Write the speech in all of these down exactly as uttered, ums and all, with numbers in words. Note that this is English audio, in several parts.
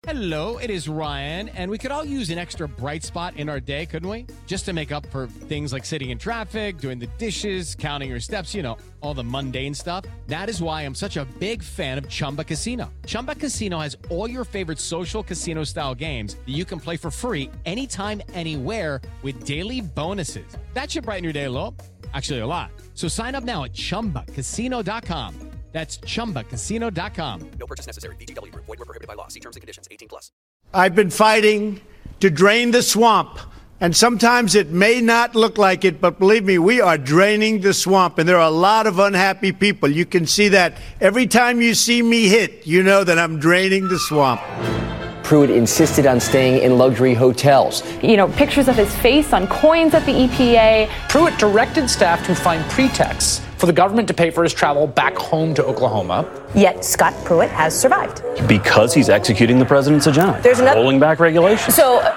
Hello, it is Ryan, and we could all use an extra bright spot in our day, couldn't we? Just to make up for things like sitting in traffic, doing the dishes, counting your steps, you know, all the mundane stuff. That is why I'm such a big fan of Chumba Casino. Chumba Casino has all your favorite social casino-style games that you can play for free anytime, anywhere with daily bonuses. That should brighten your day a little. Actually, a lot. So sign up now at chumba casino dot com. That's chumba casino dot com. No purchase necessary. V G W Group. Void where prohibited by law. See terms and conditions. eighteen plus. I've been fighting to drain the swamp, and sometimes it may not look like it, but believe me, we are draining the swamp, and there are a lot of unhappy people. You can see that every time you see me hit, you know that I'm draining the swamp. Pruitt insisted on staying in luxury hotels. You know, pictures of his face on coins at the E P A. Pruitt directed staff to find pretexts for the government to pay for his travel back home to Oklahoma. Yet Scott Pruitt has survived. Because he's executing the president's agenda. There's another- rolling back regulations. So... Uh-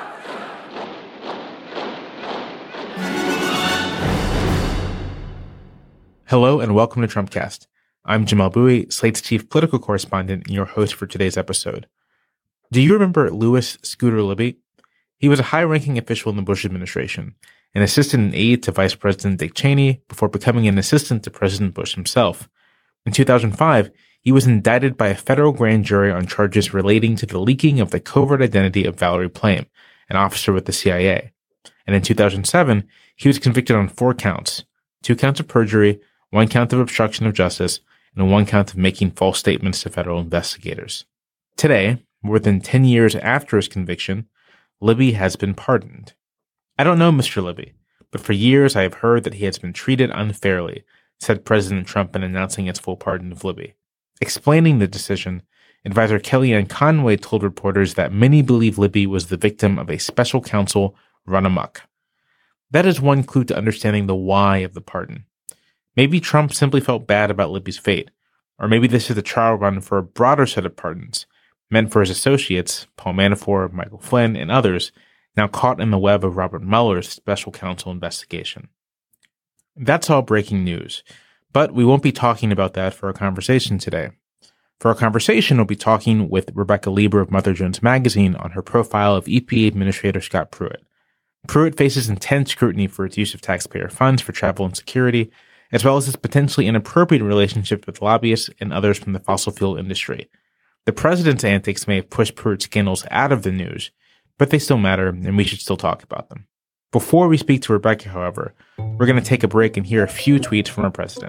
Hello and welcome to Trumpcast. I'm Jamal Bowie, Slate's chief political correspondent and your host for today's episode. Do you remember Louis Scooter Libby? He was a high-ranking official in the Bush administration, an assistant and aide to Vice President Dick Cheney before becoming an assistant to President Bush himself. In two thousand five, he was indicted by a federal grand jury on charges relating to the leaking of the covert identity of Valerie Plame, an officer with the C I A. And in two thousand seven, he was convicted on four counts, two counts of perjury, one count of obstruction of justice, and one count of making false statements to federal investigators. Today, more than ten years after his conviction, Libby has been pardoned. I don't know Mister Libby, but for years I have heard that he has been treated unfairly, said President Trump in announcing his full pardon of Libby. Explaining the decision, advisor Kellyanne Conway told reporters that many believe Libby was the victim of a special counsel run amok. That is one clue to understanding the why of the pardon. Maybe Trump simply felt bad about Libby's fate, or maybe this is the trial run for a broader set of pardons, meant for his associates, Paul Manafort, Michael Flynn, and others, now caught in the web of Robert Mueller's special counsel investigation. That's all breaking news, but we won't be talking about that for our conversation today. For our conversation, we'll be talking with Rebecca Lieber of Mother Jones Magazine on her profile of E P A Administrator Scott Pruitt. Pruitt faces intense scrutiny for its use of taxpayer funds for travel and security, as well as his potentially inappropriate relationship with lobbyists and others from the fossil fuel industry. The president's antics may have pushed Pruitt scandals out of the news, but they still matter, and we should still talk about them. Before we speak to Rebecca, however, we're going to take a break and hear a few tweets from our president.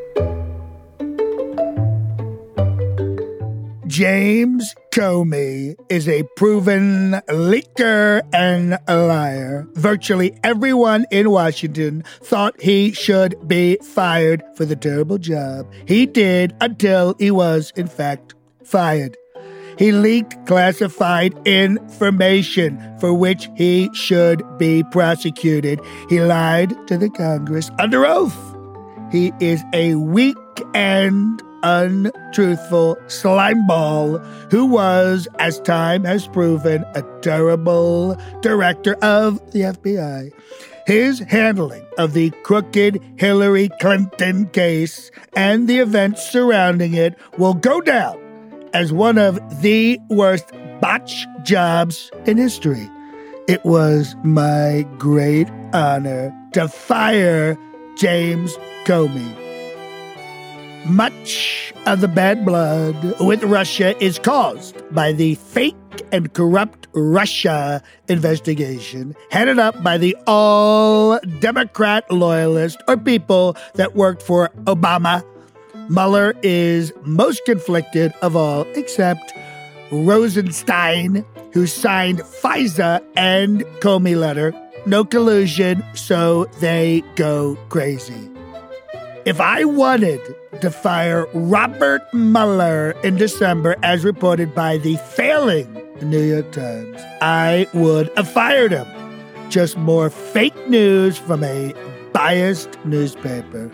James Comey is a proven leaker and a liar. Virtually everyone in Washington thought he should be fired for the terrible job he did until he was, in fact, fired. He leaked classified information for which he should be prosecuted. He lied to the Congress under oath. He is a weak and untruthful slimeball who was, as time has proven, a terrible director of the F B I. His handling of the crooked Hillary Clinton case and the events surrounding it will go down as one of the worst botch jobs in history. It was my great honor to fire James Comey. Much of the bad blood with Russia is caused by the fake and corrupt Russia investigation headed up by the all-Democrat loyalists or people that worked for Obama. Mueller is most conflicted of all, except Rosenstein, who signed FISA and Comey letter. No collusion, so they go crazy. If I wanted to fire Robert Mueller in December, as reported by the failing New York Times, I would have fired him. Just more fake news from a biased newspaper.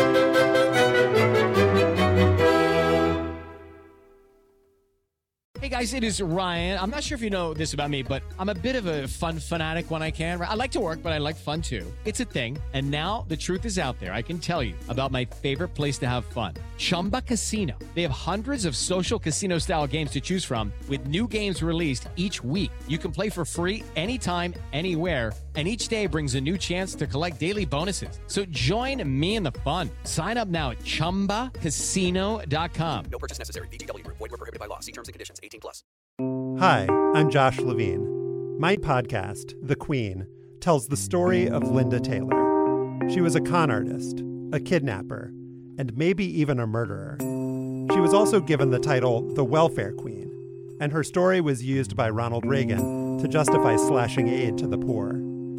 Hey guys, it is Ryan. I'm not sure if you know this about me, but I'm a bit of a fun fanatic when I can. I like to work, but I like fun too. It's a thing. And now the truth is out there. I can tell you about my favorite place to have fun. Chumba Casino. They have hundreds of social casino style games to choose from with new games released each week. You can play for free anytime, anywhere. And each day brings a new chance to collect daily bonuses. So join me in the fun. Sign up now at chumba casino dot com. No purchase necessary. V G W. Void where prohibited by law. See terms and conditions. eighteen plus. Hi, I'm Josh Levine. My podcast, The Queen, tells the story of Linda Taylor. She was a con artist, a kidnapper, and maybe even a murderer. She was also given the title the Welfare Queen, and her story was used by Ronald Reagan to justify slashing aid to the poor.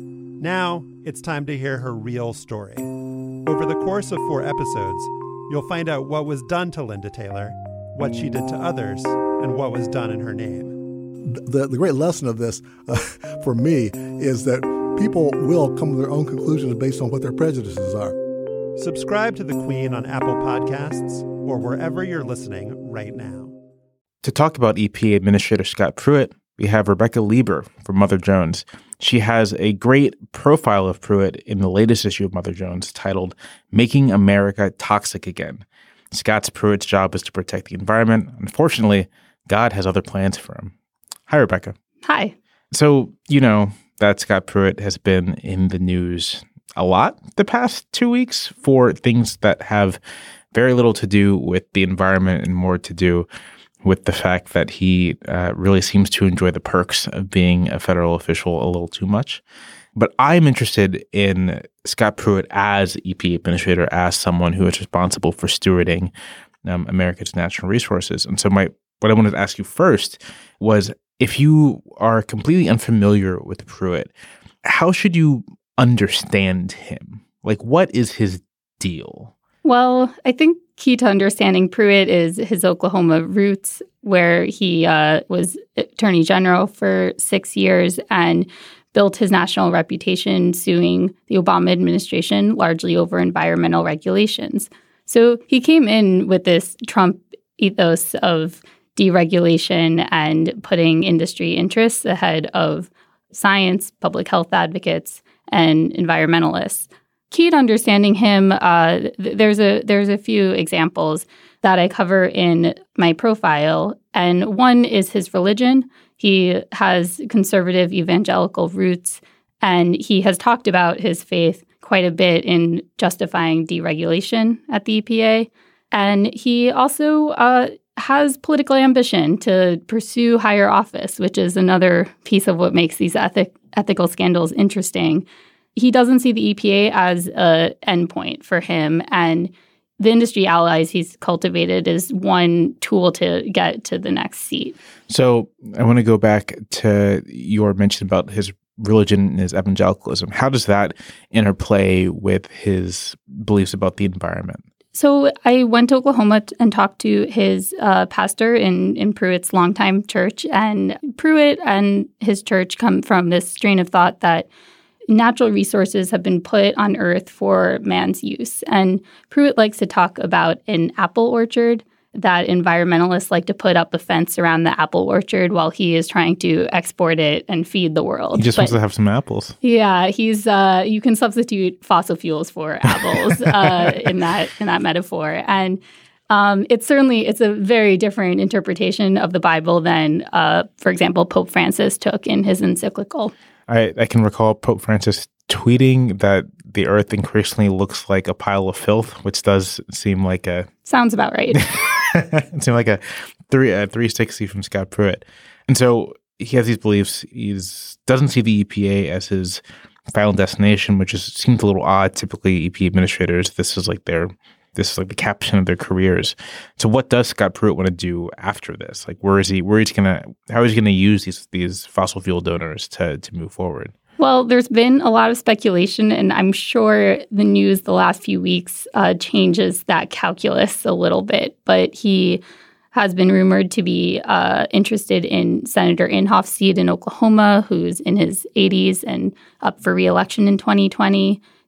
Now, it's time to hear her real story. Over the course of four episodes, you'll find out what was done to Linda Taylor, what she did to others, and what was done in her name. The, the great lesson of this, uh, for me, is that people will come to their own conclusions based on what their prejudices are. Subscribe to The Queen on Apple Podcasts or wherever you're listening right now. To talk about E P A Administrator Scott Pruitt, we have Rebecca Lieber from Mother Jones. She has a great profile of Pruitt in the latest issue of Mother Jones titled Making America Toxic Again. Scott's Pruitt's job is to protect the environment. Unfortunately, God has other plans for him. Hi, Rebecca. Hi. So, you know that Scott Pruitt has been in the news a lot the past two weeks for things that have very little to do with the environment and more to do with the fact that he uh, really seems to enjoy the perks of being a federal official a little too much. But I'm interested in Scott Pruitt as E P A administrator, as someone who is responsible for stewarding um, America's natural resources. And so my what I wanted to ask you first was, if you are completely unfamiliar with Pruitt, how should you understand him? Like, what is his deal? Well, I think key to understanding Pruitt is his Oklahoma roots, where he uh, was attorney general for six years and built his national reputation suing the Obama administration largely over environmental regulations. So he came in with this Trump ethos of deregulation and putting industry interests ahead of science, public health advocates, and environmentalists. Key to understanding him, uh, th- there's a there's a few examples that I cover in my profile, and one is his religion. He has conservative evangelical roots, and he has talked about his faith quite a bit in justifying deregulation at the E P A. And he also uh, has political ambition to pursue higher office, which is another piece of what makes these ethic, ethical scandals interesting. He doesn't see the E P A as an endpoint for him, and the industry allies he's cultivated is one tool to get to the next seat. So I want to go back to your mention about his religion and his evangelicalism. How does that interplay with his beliefs about the environment? So I went to Oklahoma t- and talked to his uh, pastor in, in Pruitt's longtime church, and Pruitt and his church come from this strain of thought that natural resources have been put on Earth for man's use. And Pruitt likes to talk about an apple orchard, that environmentalists like to put up a fence around the apple orchard while he is trying to export it and feed the world. He just but, wants to have some apples. Yeah, he's uh, you can substitute fossil fuels for apples uh, in that in that metaphor. And um, it's certainly, it's a very different interpretation of the Bible than, uh, for example, Pope Francis took in his encyclical. I, I can recall Pope Francis tweeting that the earth increasingly looks like a pile of filth, which does seem like a... Sounds about right. It seemed like a three a three sixty from Scott Pruitt. And so he has these beliefs. He doesn't see the E P A as his final destination, which is, seems a little odd. Typically, E P A administrators, this is like their... This is like the caption of their careers. So what does Scott Pruitt want to do after this? Like, where is he, where is he going to, how is he going to use these these fossil fuel donors to to move forward? Well, there's been a lot of speculation, and I'm sure the news the last few weeks uh, changes that calculus a little bit. But he has been rumored to be uh, interested in Senator Inhofe's seat in Oklahoma, who's in his eighties and up for re-election in twenty twenty.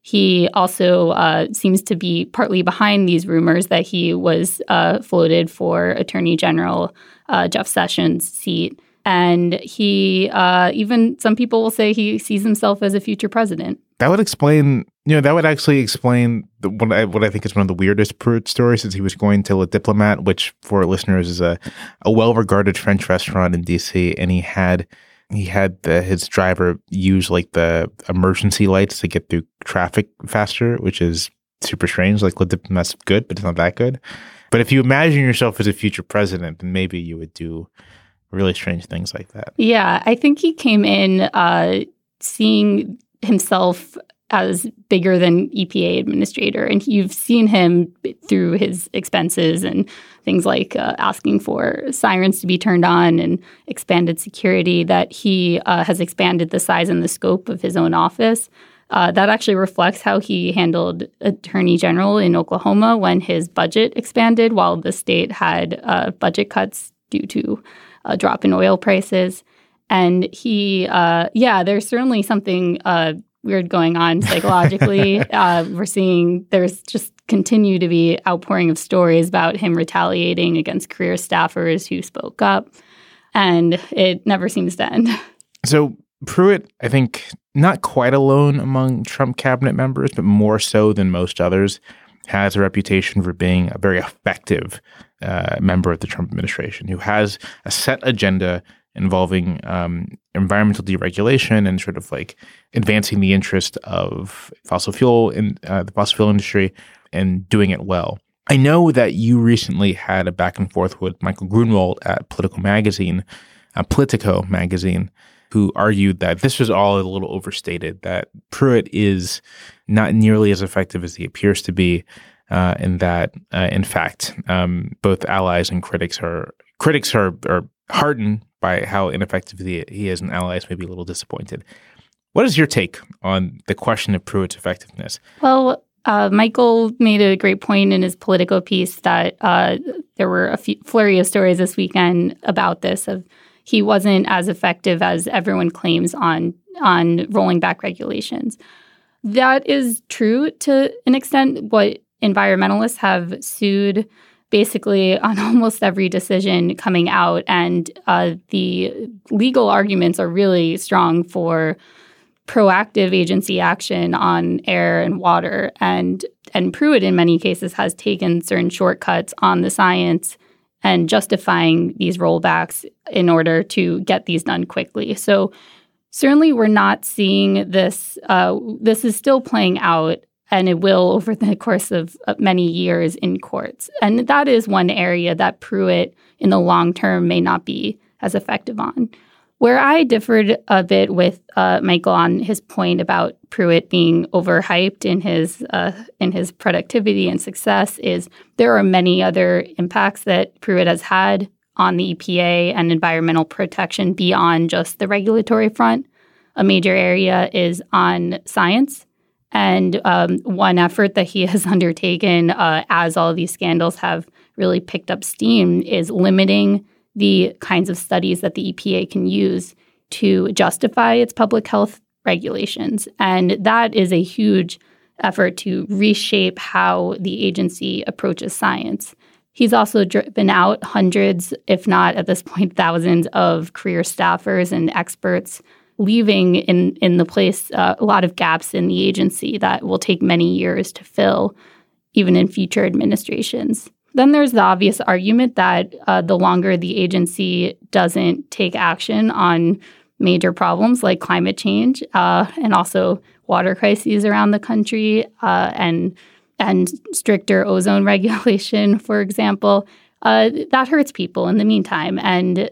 He also uh, seems to be partly behind these rumors that he was uh, floated for Attorney General uh, Jeff Sessions' seat. And he, uh, even some people will say he sees himself as a future president. That would explain, you know, that would actually explain the, what I what I think is one of the weirdest Pruitt stories, since he was going to Le Diplomat, which for listeners is a, a well-regarded French restaurant in D C, and he had he had the, his driver use like the emergency lights to get through traffic faster, which is super strange. Like Le Diplomat's good, but it's not that good. But if you imagine yourself as a future president, then maybe you would do really strange things like that. Yeah, I think he came in uh, seeing himself as bigger than E P A administrator. And you've seen him through his expenses and things like uh, asking for sirens to be turned on and expanded security, that he uh, has expanded the size and the scope of his own office. Uh, that actually reflects how he handled Attorney General in Oklahoma when his budget expanded while the state had uh, budget cuts due to a drop in oil prices. And he, uh, yeah, there's certainly something uh, weird going on psychologically. uh, we're seeing there's just continue to be outpouring of stories about him retaliating against career staffers who spoke up. And it never seems to end. So Pruitt, I think, not quite alone among Trump cabinet members, but more so than most others, has a reputation for being a very effective uh, member of the Trump administration who has a set agenda involving um, environmental deregulation and sort of like advancing the interest of fossil fuel in uh, the fossil fuel industry and doing it well. I know that you recently had a back and forth with Michael Grunwald at Politico Magazine, uh, Politico Magazine, who argued that this was all a little overstated, that Pruitt is not nearly as effective as he appears to be, uh, and that, uh, in fact, um, both allies and critics are critics are, are heartened by how ineffective he, he is, and allies may be a little disappointed. What is your take on the question of Pruitt's effectiveness? Well, uh, Michael made a great point in his Politico piece that uh, there were a few, flurry of stories this weekend about this, of he wasn't as effective as everyone claims on on rolling back regulations. That is true to an extent. What environmentalists have sued basically on almost every decision coming out, and uh, the legal arguments are really strong for proactive agency action on air and water. And and Pruitt, in many cases, has taken certain shortcuts on the science and justifying these rollbacks in order to get these done quickly. So certainly we're not seeing this. Uh, this is still playing out, and it will over the course of many years in courts. And that is one area that Pruitt in the long term may not be as effective on. Where I differed a bit with uh, Michael on his point about Pruitt being overhyped in his uh, in his productivity and success is there are many other impacts that Pruitt has had on the E P A and environmental protection beyond just the regulatory front. A major area is on science. And um, one effort that he has undertaken uh, as all of these scandals have really picked up steam is limiting the kinds of studies that the E P A can use to justify its public health regulations. And that is a huge effort to reshape how the agency approaches science. He's also driven out hundreds, if not at this point thousands, of career staffers and experts, leaving in, in the place uh, a lot of gaps in the agency that will take many years to fill, even in future administrations. Then there's the obvious argument that uh, the longer the agency doesn't take action on major problems like climate change uh, and also water crises around the country uh, and and stricter ozone regulation, for example, uh, that hurts people in the meantime. And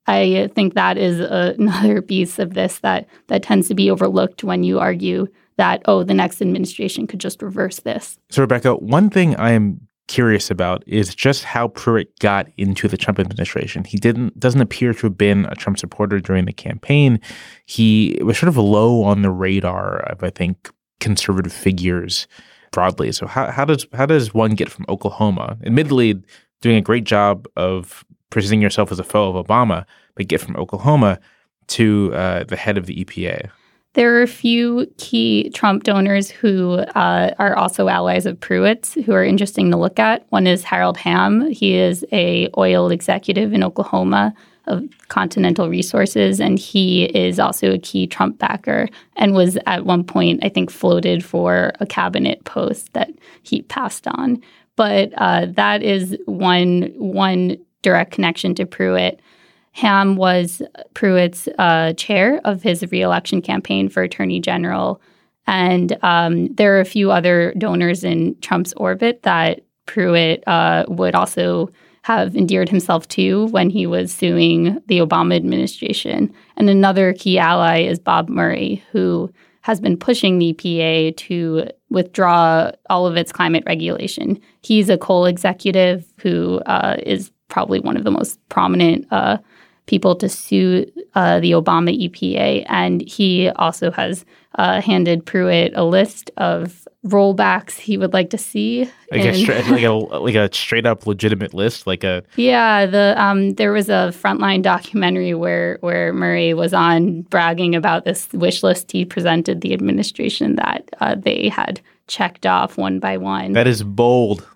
I think that is a, another piece of this that that tends to be overlooked when you argue that, oh, the next administration could just reverse this. So, Rebecca, one thing I am curious about is just how Pruitt got into the Trump administration. He didn't doesn't appear to have been a Trump supporter during the campaign. He was sort of low on the radar of, I think, conservative figures broadly. So how how does how does one get from Oklahoma, admittedly doing a great job of presenting yourself as a foe of Obama, but get from Oklahoma to uh, the head of the E P A? There are a few key Trump donors who uh, are also allies of Pruitt's who are interesting to look at. One is Harold Hamm. He is a oil executive in Oklahoma of Continental Resources, and he is also a key Trump backer and was at one point, I think, floated for a cabinet post that he passed on. But uh, that is one one direct connection to Pruitt. Hamm was Pruitt's uh, chair of his reelection campaign for attorney general. And um, there are a few other donors in Trump's orbit that Pruitt uh, would also have endeared himself to when he was suing the Obama administration. And another key ally is Bob Murray, who has been pushing the E P A to withdraw all of its climate regulation. He's a coal executive who uh, is probably one of the most prominent uh people to sue uh, the Obama E P A. And he also has uh, handed Pruitt a list of rollbacks he would like to see. Like, in, a, straight, like, a, like a straight up legitimate list? like a Yeah, the um, there was a Frontline documentary where, where Murray was on bragging about this wish list he presented the administration that uh, they had checked off one by one. That is bold.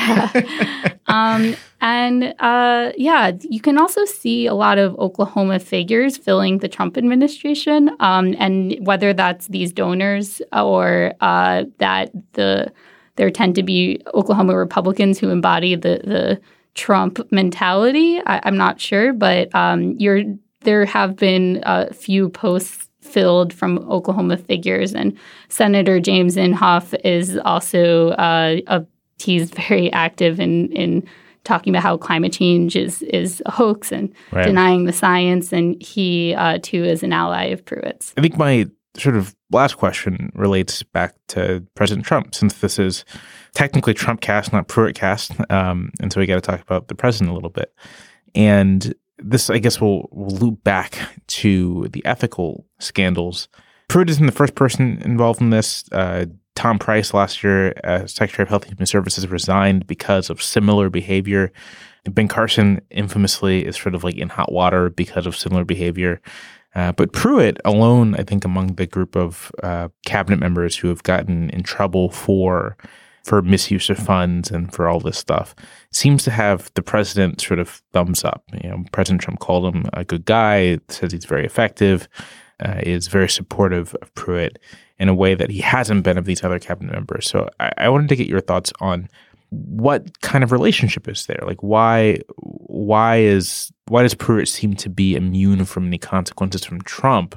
yeah. Um, and uh, yeah, you can also see a lot of Oklahoma figures filling the Trump administration. Um, and whether that's these donors or uh, that the there tend to be Oklahoma Republicans who embody the the Trump mentality, I, I'm not sure. But um, you're there have been a few posts filled from Oklahoma figures, and Senator James Inhofe is also uh, a, he's very active in in talking about how climate change is is a hoax and right. denying the science, and he uh, too is an ally of Pruitt's. I think my sort of last question relates back to President Trump, since this is technically Trump cast, not Pruitt cast, um, and so we got to talk about the president a little bit. And this, I guess, will will loop back to the ethical scandals. Pruitt isn't the first person involved in this. Uh, Tom Price last year, uh, Secretary of Health and Human Services, resigned because of similar behavior. Ben Carson infamously is sort of like in hot water because of similar behavior. Uh, but Pruitt alone, I think, among the group of uh, cabinet members who have gotten in trouble for for misuse of funds and for all this stuff, seems to have the president sort of thumbs up. You know, President Trump called him a good guy, says he's very effective, uh, is very supportive of Pruitt in a way that he hasn't been of these other cabinet members. So I, I wanted to get your thoughts on what kind of relationship is there? Like why why is why does Pruitt seem to be immune from any consequences from Trump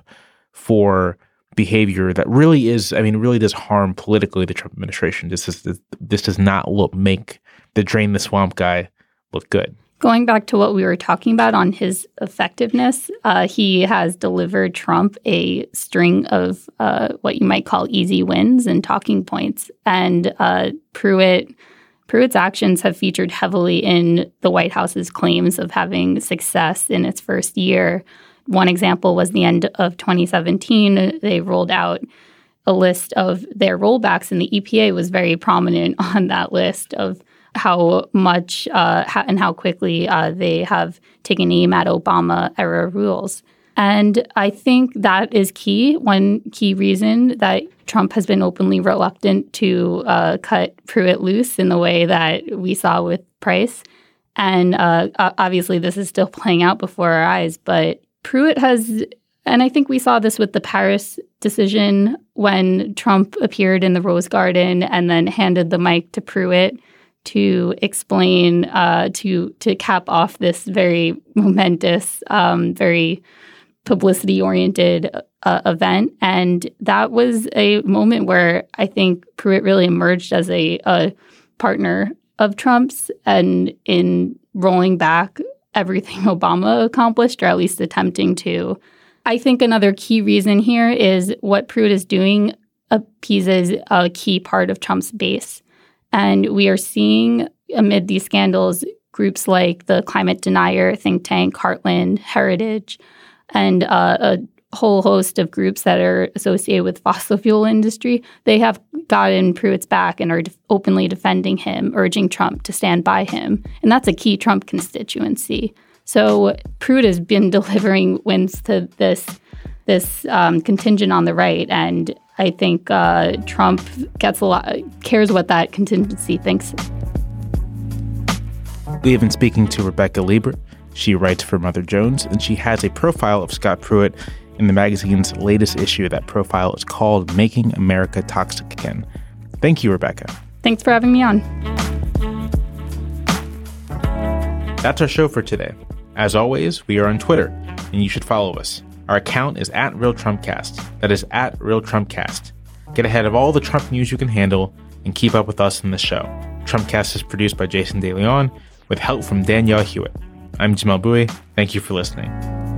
for behavior that really is, I mean, really does harm politically the Trump administration? This is this does not look make the drain the swamp guy look good. Going back to what we were talking about on his effectiveness, uh, he has delivered Trump a string of uh, what you might call easy wins and talking points. And uh, Pruitt Pruitt's actions have featured heavily in the White House's claims of having success in its first year. One example was the end of twenty seventeen. They rolled out a list of their rollbacks, and the E P A was very prominent on that list of how much uh, how, and how quickly uh, they have taken aim at Obama-era rules. And I think that is key. One key reason that Trump has been openly reluctant to uh, cut Pruitt loose in the way that we saw with Price. And uh, obviously this is still playing out before our eyes, but Pruitt has, and I think we saw this with the Paris decision when Trump appeared in the Rose Garden and then handed the mic to Pruitt to explain, uh, to to cap off this very momentous, um, very publicity-oriented uh, event. And that was a moment where I think Pruitt really emerged as a, a partner of Trump's and in rolling back everything Obama accomplished, or at least attempting to. I think another key reason here is what Pruitt is doing appeases a key part of Trump's base. And we are seeing amid these scandals groups like the climate denier think tank Heartland Heritage and uh, a whole host of groups that are associated with fossil fuel industry. They have gotten Pruitt's back and are de- openly defending him, urging Trump to stand by him. And that's a key Trump constituency. So Pruitt has been delivering wins to this this um, contingent on the right. And I think uh, Trump gets a lot, cares what that contingency thinks. We have been speaking to Rebecca Liebert. She writes for Mother Jones, and she has a profile of Scott Pruitt in the magazine's latest issue. That profile is called Making America Toxic Again. Thank you, Rebecca. Thanks for having me on. That's our show for today. As always, we are on Twitter, and you should follow us. Our account is at RealTrumpCast. That is at RealTrumpCast. Get ahead of all the Trump news you can handle and keep up with us in the show. Trumpcast is produced by Jason DeLeon with help from Danielle Hewitt. I'm Jamel Bowie. Thank you for listening.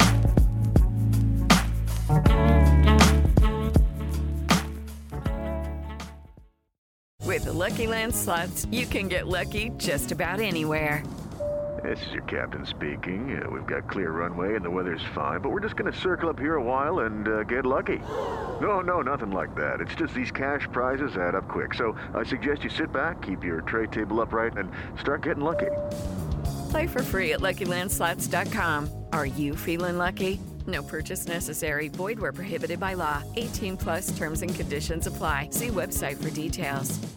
With the Lucky Land Slots, you can get lucky just about anywhere. This is your captain speaking. Uh, we've got clear runway and the weather's fine, but we're just going to circle up here a while and uh, get lucky. No, no, nothing like that. It's just these cash prizes add up quick. So I suggest you sit back, keep your tray table upright, and start getting lucky. Play for free at Lucky Land Slots dot com. Are you feeling lucky? No purchase necessary. Void where prohibited by law. eighteen plus terms and conditions apply. See website for details.